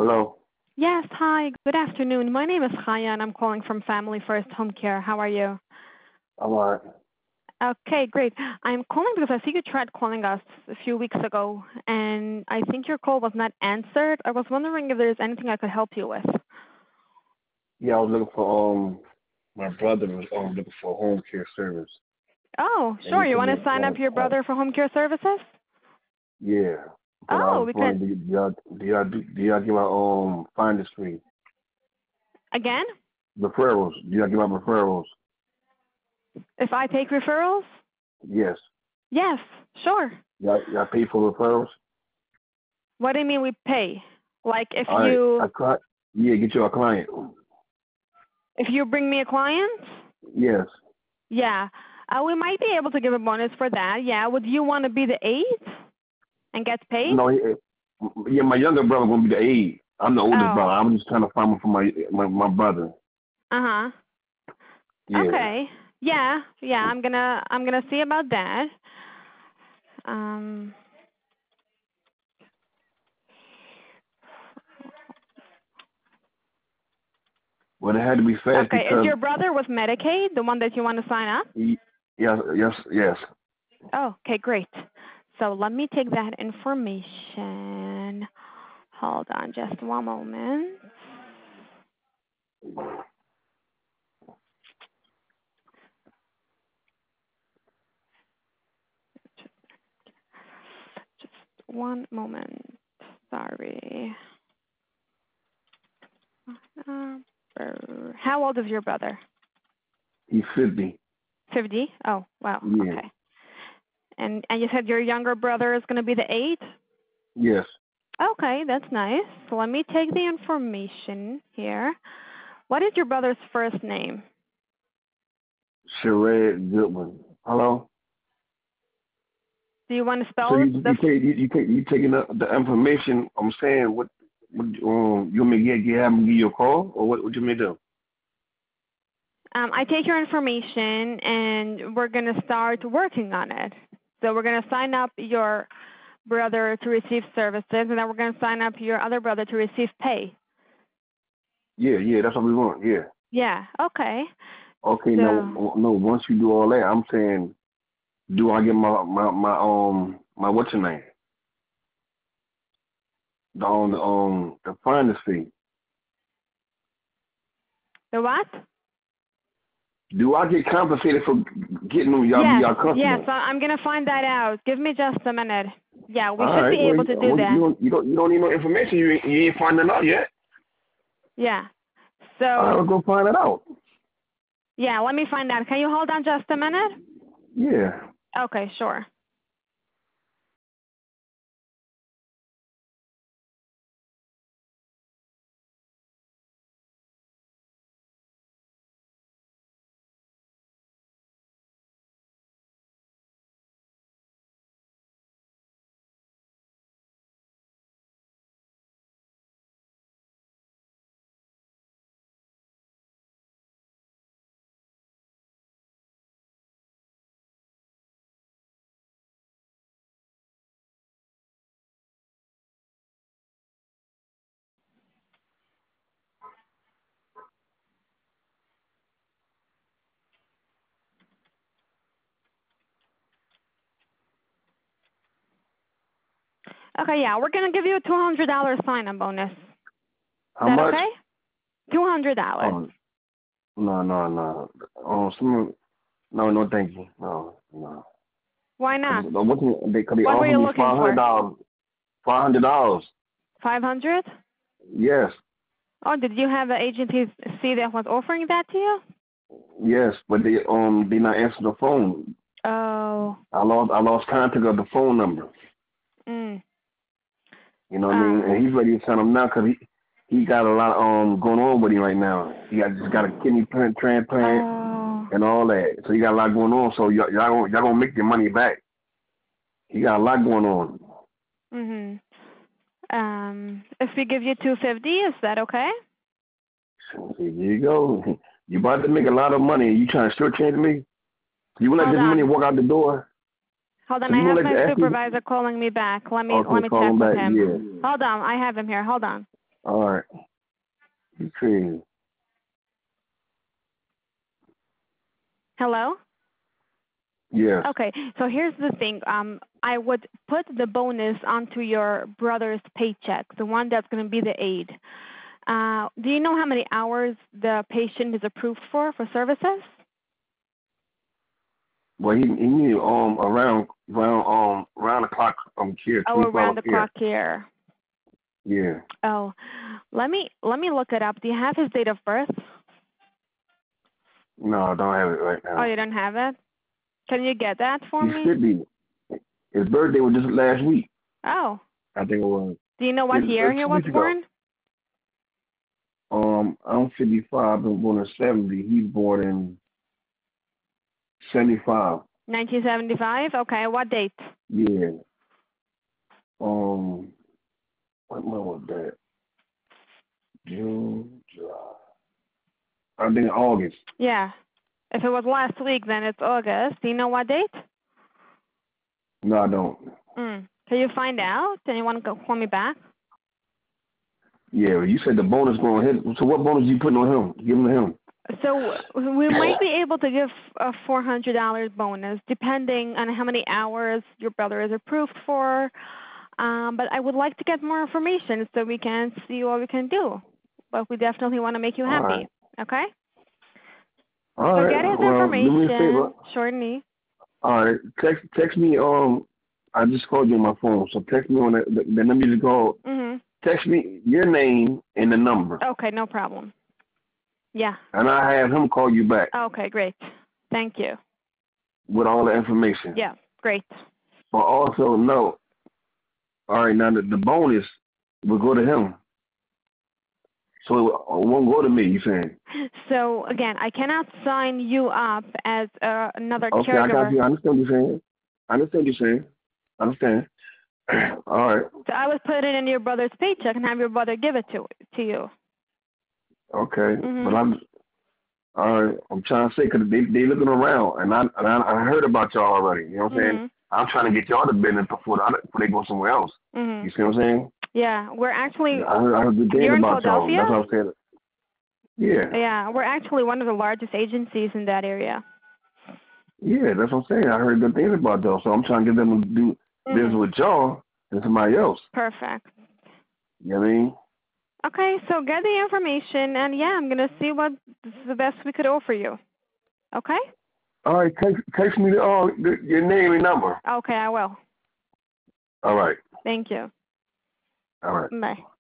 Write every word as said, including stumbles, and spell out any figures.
Hello. Yes, hi. Good afternoon. My name is Chaya, and I'm calling from Family First Home Care. How are you? I'm all right. Okay, great. I'm calling because I see you tried calling us a few weeks ago, and I think your call was not answered. I was wondering if there's anything I could help you with. Yeah, I was looking for um my brother was um looking for a home care service, Oh, and sure. he You told want me to sign up um your uh, brother for home care services? yeah, but I Oh, was we can. wondering, do, do y'all do y'all do, do y'all give out um finders fee Again? referrals? Do y'all give out referrals? If I take referrals? Yes. Yes, sure. Y'all y'all pay for referrals? What do you mean we pay? Like if All right. you I cli- yeah, get you a client. if you bring me a client? Yes. Yeah. Uh, we might be able to give a bonus for that. Yeah. Would you want to be the eighth and get paid? No, he, yeah, my younger brother gonna be the aide. I'm the oldest Oh. brother. I'm just trying to find one for my my my brother. Uh huh. Yeah. Okay. Yeah. Yeah. I'm gonna I'm gonna see about that. Um. Well, it had to be fast Okay. Is because your brother with Medicaid the one that you want to sign up? he, yes, yes, yes. Oh. Okay. Great. So let me take that information. Hold on, just one moment. Just one moment. Sorry. Uh, how old is your brother? He's fifty. Fifty. Oh, wow. Yeah. Okay. And and you said your younger brother is going to be the eight? Yes. Okay, that's nice. So let me take the information here. What is your brother's first name? Sherrod Goodwin. Hello. Do you want to So spell you the? you take you you take you taking the, the information. I'm saying what what um you want me to get, get have him give you a call or what what you want me to do? Um, I take your information and we're going to start working on it. So we're going to sign up your brother to receive services, and then we're going to sign up your other brother to receive pay. Yeah, yeah, that's what we want. Yeah. Yeah. Okay. Okay. So Now no, once you do all that, I'm saying, do I get my my my um my what's your name? The um the um the finder's fee. the what? Do I get compensated for getting them y'all be Yes. y'all Yes. customers? I- I'm going to find that out. Give me just a minute. Yeah, we All should be right. Well, able you, to do well, you that. don't you don't you don't need no information. You ain't, you ain't finding out yet. Yeah. I'll So go find it out. yeah, let me find out. Can you hold on just a minute? Yeah. Okay, sure. Okay, yeah, we're gonna give you a two hundred dollar sign-up bonus. Is How that much? okay? Two hundred dollars. Oh, no, no, no. Oh, some, no, no, thank you. No, no. Why Cause not? what can they? Cause they What were offer you me looking five hundred for? dollars. Five hundred dollars. Five hundred? Yes, Oh, did you have an agency see that was offering that to you? yes, but they um they not answering the phone. Oh. I lost I lost contact of the phone number. Mm. You know what I mean? Uh. And he's ready to sign him now because he he got a lot um going on with him right now. He got just got a kidney plant transplant Oh. and all that. So he got a lot going on. So y'all y'all gonna, y'all gonna make your money back. He got a lot going on. Mhm. Um. If we give you two fifty, is that okay? So here you go. You about to make a lot of money. You trying to shortchange me? You will let Hold this money on. walk out the door? Hold on. So I you will have let my the after? supervisor calling me back. Let me Okay, let me call check him with back. him. Yeah. Hold on. I have him here. Hold on. All right. You crazy. Hello? Yes. Okay, so here's the thing. Um, I would put the bonus onto your brother's paycheck, the one that's going to be the aid. Uh, do you know how many hours the patient is approved for, for services? Well, he he need um around around um around the clock um care Oh, twenty four around hour the care. clock here. Yeah. Oh, let me let me look it up. Do you have his date of birth? No, I don't have it right Oh, now. you don't have it? Can you get that for He me? should be. His birthday was just last week. Oh. I think it was. Do you know what It, year uh, he two was weeks ago. born? Um, I'm fifty-five. I'm born in seventy. He's born in seventy-five. nineteen seventy-five? Okay, what date? Yeah. Um, what month was that? June, July. I think August. Yeah. If it was last week, then it's August. Do you know what date? No, I don't. Mm. Can you find out? And you want to call me back? Yeah, you said the bonus going to hit. So what bonus you putting on him? Giving to him? So we might be able to give a four hundred dollars bonus depending on how many hours your brother is approved for. Um, but I would like to get more information so we can see what we can do. But we definitely want to make you All right. happy. Okay? All So right. get his Well, do me a favor. information, shortly. All right. Text text me. Um, I just called you on my phone, so text me on the, the, the number you called. Mhm. Text me your name and the number, Okay, no problem. Yeah. and I have him call you back Okay, great. Thank you. with all the information. Yeah, great. But also no. All right. Now the, the bonus will go to him, so it won't go to me. You saying? So again, I cannot sign you up as uh, another Okay, I got caregiver. you. I understand what you're saying. I understand what you're saying. I understand. All right. So I would put it in your brother's paycheck and have your brother give it to to you. Okay. Mhm. But I'm all right. I'm trying to say because they they looking around, and I and I, I heard about y'all already. You know what I'm saying? Mhm. I'm trying to get y'all to business before the, before they go somewhere else. Mhm. You see what I'm saying? Yeah, we're actually. I heard, I heard good things You're in about y'all. Philadelphia? That's what I'm saying. Yeah. Yeah, we're actually one of the largest agencies in that area. Yeah, that's what I'm saying. I heard good things about y'all, so I'm trying to get them to do business Mhm. with y'all and somebody else. Perfect. You know what I mean? Okay, so get the information, and yeah, I'm gonna see what is the best we could offer you. Okay? All right, text, text me the, uh, the, your name and number. Okay, I will. All right. Thank you. All right. Bye.